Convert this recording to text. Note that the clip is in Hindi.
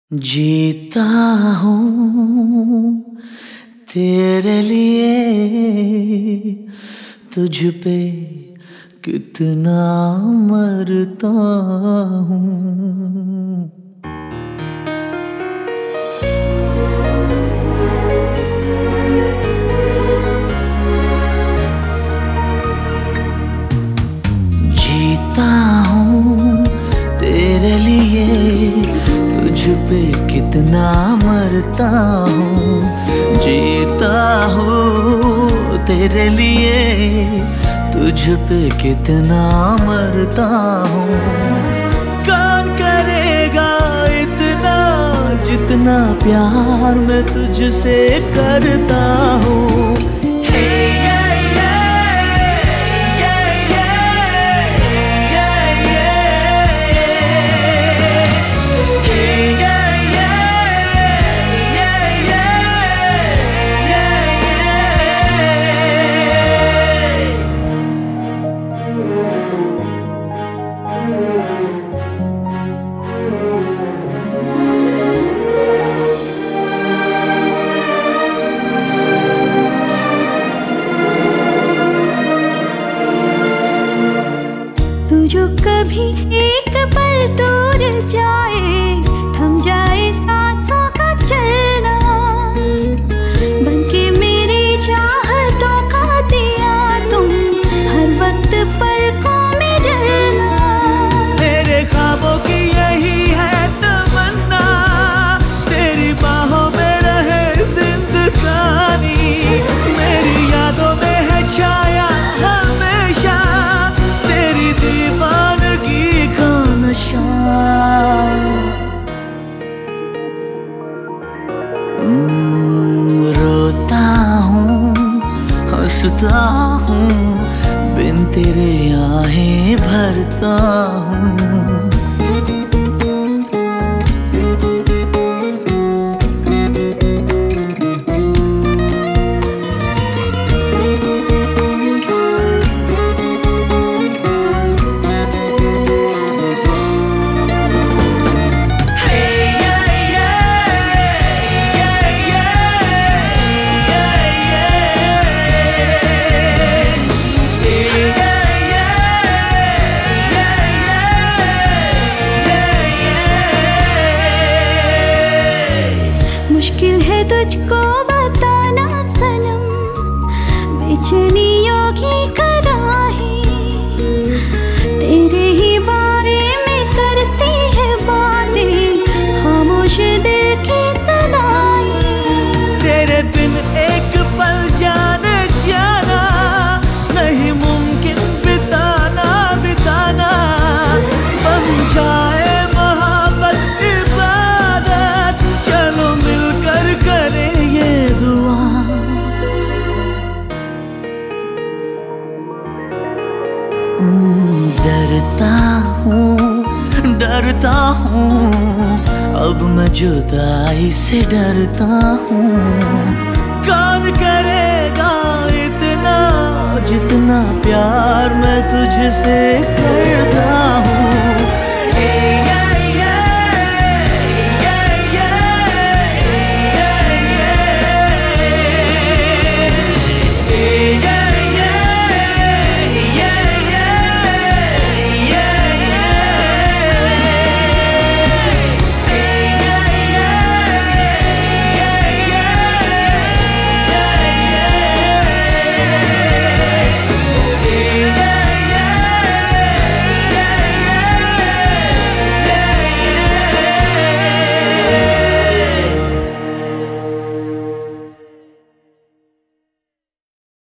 जीता हूँ तेरे लिए, तुझ पे कितना मरता हूँ। जीता हूँ तेरे लिए, तुझ पे कितना मरता हूँ। जीता हूँ तेरे लिए, तुझ पे कितना मरता हूँ। कौन करेगा इतना जितना प्यार मैं तुझसे करता हूँ। तू जो कभी एक पल दूर जाए, थम जाए सांसों का चलना, बनके मेरी चाहतों का दिया तुम हर वक्त पलकों में जलना। मेरे ख्वाबों की यही है तमन्ना, तेरी बाहों में रहे जिंदगानी। मेरी यादों में है छाया हमेशा तेरी दीवानगी का नशा। रोता हूँ हंसता हूँ, बिन तेरे आहें भरता हूँ। मुश्किल है तुझको बताना सनम, बेचैनियों की कराही तेरे ही बारे में करती है बातें, खामोश दिल की सदाई। तेरे बिन एक पल जाने जाना नहीं मुमकिन, बिताना बिताना बन जाए मोहब्बत इबादत। चलो मिलकर करें ये दुआ। डरता हूँ अब मैं जुदाई से डरता हूँ। कौन करेगा इतना जितना प्यार मैं तुझसे करता हूँ।